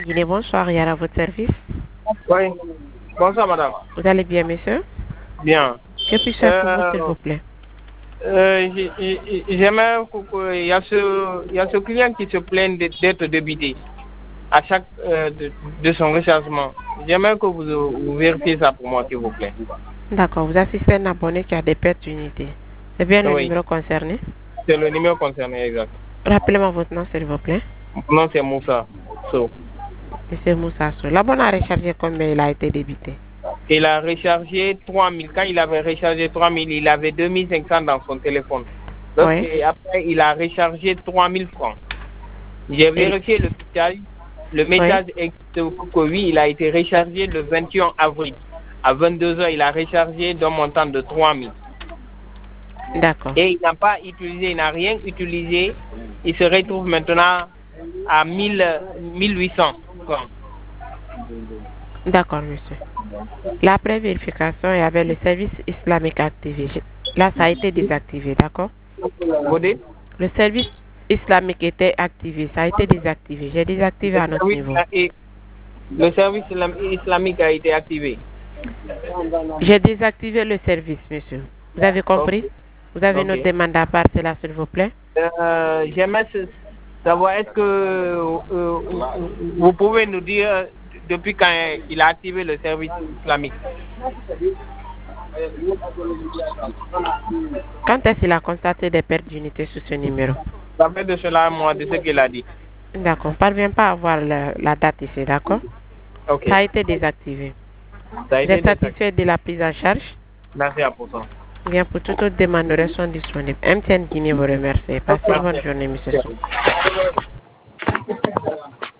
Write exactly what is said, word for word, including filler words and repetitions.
Guinée, bonsoir, il y a à votre service. Oui. Bonsoir, madame. Vous allez bien, monsieur? Bien. Que puis-je faire pour vous, s'il vous plaît? Euh, j'ai- j'ai- J'aimerais que- il y a ce il y a ce client qui se plaint d'être d'être débité à chaque euh, de, de son rechargement. J'aimerais que vous, vous vérifiez ça pour moi, s'il vous plaît. D'accord, vous assistez à un abonné qui a des pertes d'unité. C'est bien le Oui, numéro concerné? c'est le numéro concerné, exact. Rappelez-moi votre nom, s'il vous plaît. Mon nom, c'est Moussa. So. Monsieur Moussa Sow. L'abonné a rechargé combien il a été débité? Il a rechargé trois mille. Quand il avait rechargé trois mille, il avait deux mille cinq cents dans son téléphone. Donc, Oui. et après, il a rechargé trois mille francs. J'ai Et- vérifié le message. Le message existe que oui, il a été rechargé le vingt et un avril. À vingt-deux heures, il a rechargé d'un montant de trois mille. D'accord. Et il n'a pas utilisé, il n'a rien utilisé. Il se retrouve maintenant à mille, mille huit cents francs. D'accord, monsieur. La pré-vérification, il y avait le service islamique activé. Je- Là, ça a été désactivé, d'accord? Vous dites? Le service islamique était activé, ça a été désactivé. J'ai désactivé à notre Oui, niveau. et le service islam- islamique a été activé. J'ai désactivé le service, monsieur. Vous avez compris? Vous avez Ok. notre demande à part, c'est là, s'il vous plaît? Euh, J'aimerais se- savoir, est-ce que euh, vous pouvez nous dire depuis quand il a activé le service islamique? Quand est-ce qu'il a constaté des pertes d'unité sur ce numéro? Ça fait de cela un mois de ce qu'il a dit. D'accord. On ne parvient pas à voir la, la date ici, d'accord? Ok. Ça a été désactivé. Ça a Vous été êtes satisfait de la prise en charge? Merci à pour ça. Bien, pour toute autre demande, nous restons disponibles. M T N Guinée vous remercie. Passez une bonne journée, monsieur Sow.